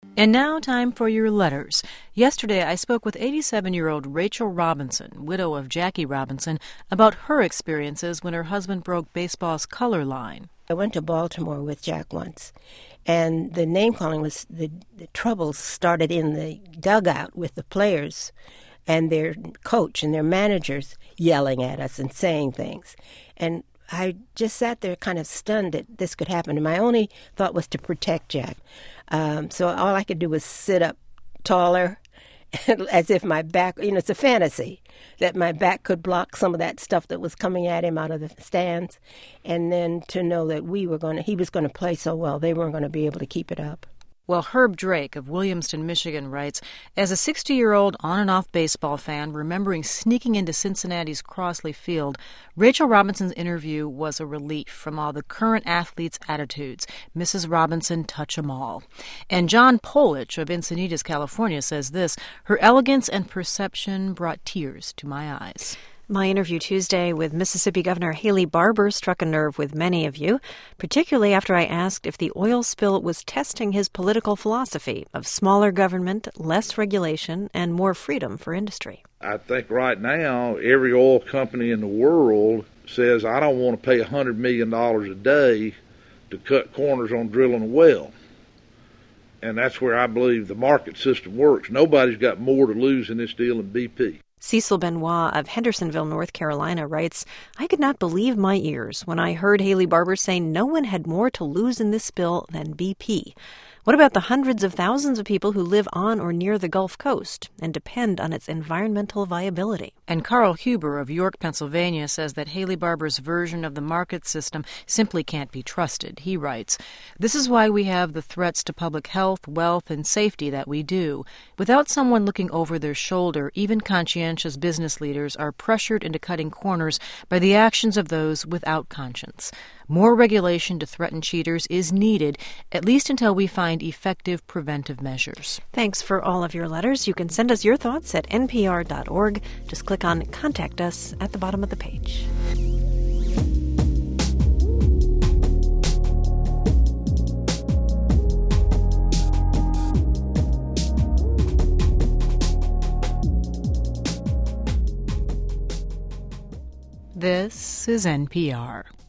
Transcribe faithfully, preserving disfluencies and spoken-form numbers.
And now, time for your letters. Yesterday, I spoke with eighty-seven-year-old Rachel Robinson, widow of Jackie Robinson, about her experiences when her husband broke baseball's color line. I went to Baltimore with Jack once, and the name-calling was, the, the troubles started in the dugout with the players and their coach and their managers yelling at us and saying things. And I just sat there kind of stunned that this could happen. And my only thought was to protect Jack. Um, so all I could do was sit up taller as if my back, you know, it's a fantasy that my back could block some of that stuff that was coming at him out of the stands. And then to know that we were going to, he was going to play so well, they weren't going to be able to keep it up. Well, Herb Drake of Williamston, Michigan writes, as a sixty-year-old on-and-off baseball fan remembering sneaking into Cincinnati's Crossley Field, Rachel Robinson's interview was a relief from all the current athletes' attitudes. Missus Robinson touch 'em all. And John Polich of Encinitas, California says this, her elegance and perception brought tears to my eyes. My interview Tuesday with Mississippi Governor Haley Barbour struck a nerve with many of you, particularly after I asked if the oil spill was testing his political philosophy of smaller government, less regulation, and more freedom for industry. I think right now every oil company in the world says, I don't want to pay one hundred million dollars a day to cut corners on drilling a well. And that's where I believe the market system works. Nobody's got more to lose in this deal than B P. Cecil Benoit of Hendersonville, North Carolina writes, I could not believe my ears when I heard Haley Barbour say no one had more to lose in this spill than B P. What about the hundreds of thousands of people who live on or near the Gulf Coast and depend on its environmental viability? And Carl Huber of York, Pennsylvania says that Haley Barbour's version of the market system simply can't be trusted. He writes, this is why we have the threats to public health, wealth, and safety that we do. Without someone looking over their shoulder, even conscientious business leaders are pressured into cutting corners by the actions of those without conscience. More regulation to threaten cheaters is needed, at least until we find effective preventive measures. Thanks for all of your letters. You can send us your thoughts at n p r dot org. Just click on Contact Us at the bottom of the page. This is N P R.